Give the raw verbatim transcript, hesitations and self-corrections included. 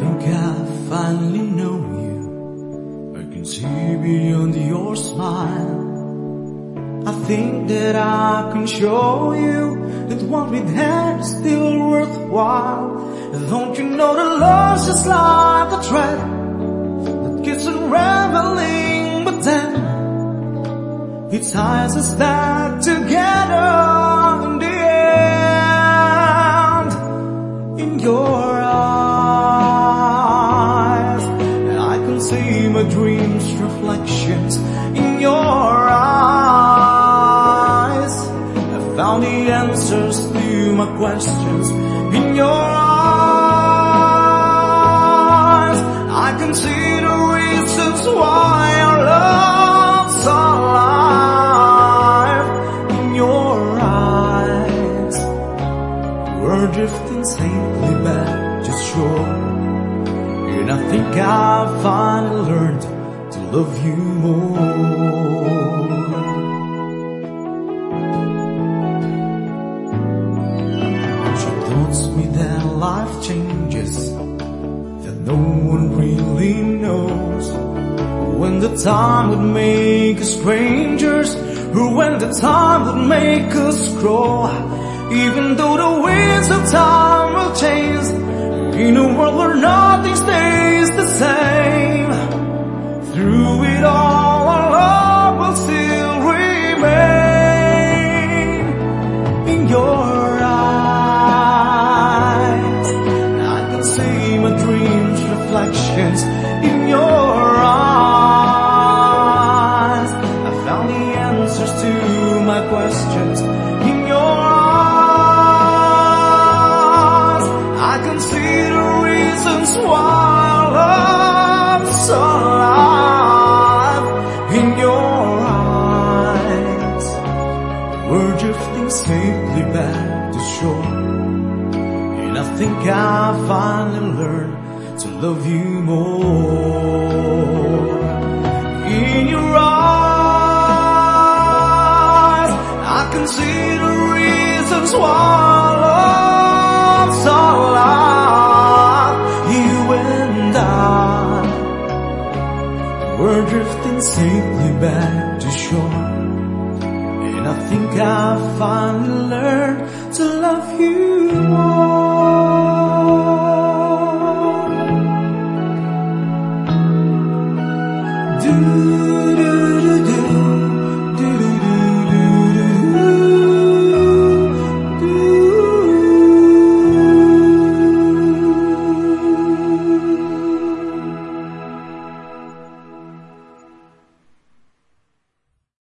think I finally know you. I can see beyond your smile. I think that I can show you that what we had is still worthwhile. Don't you know that love's just like a thread that keeps unraveling, but then it ties us back together in the end. In your eyes, and I can see my dreams' reflections in your eyes. I found the answers to my questions in your eyes. I can see the reasons why our love's alive in your eyes. We're drifting safely back to shore, and I think I finally learned to love you more. She taught me that life changes, that no one really knows. When the time would make us strangers, or when the time would make us grow. Even though the winds of time will change, in a world where nothing stays the same, through it all our love will still remain. In your eyes, I can see my dreams' reflections in your eyes. I found the answers to my questions in your eyes. I can see the reasons why our love's alive in your eyes. We're drifting safely back to shore, and I think I finally learned to love you more. In your eyes, I can see the reasons why love's alive. You and I, we're drifting safely back to shore, and I think I finally learned to love you more. Do, do.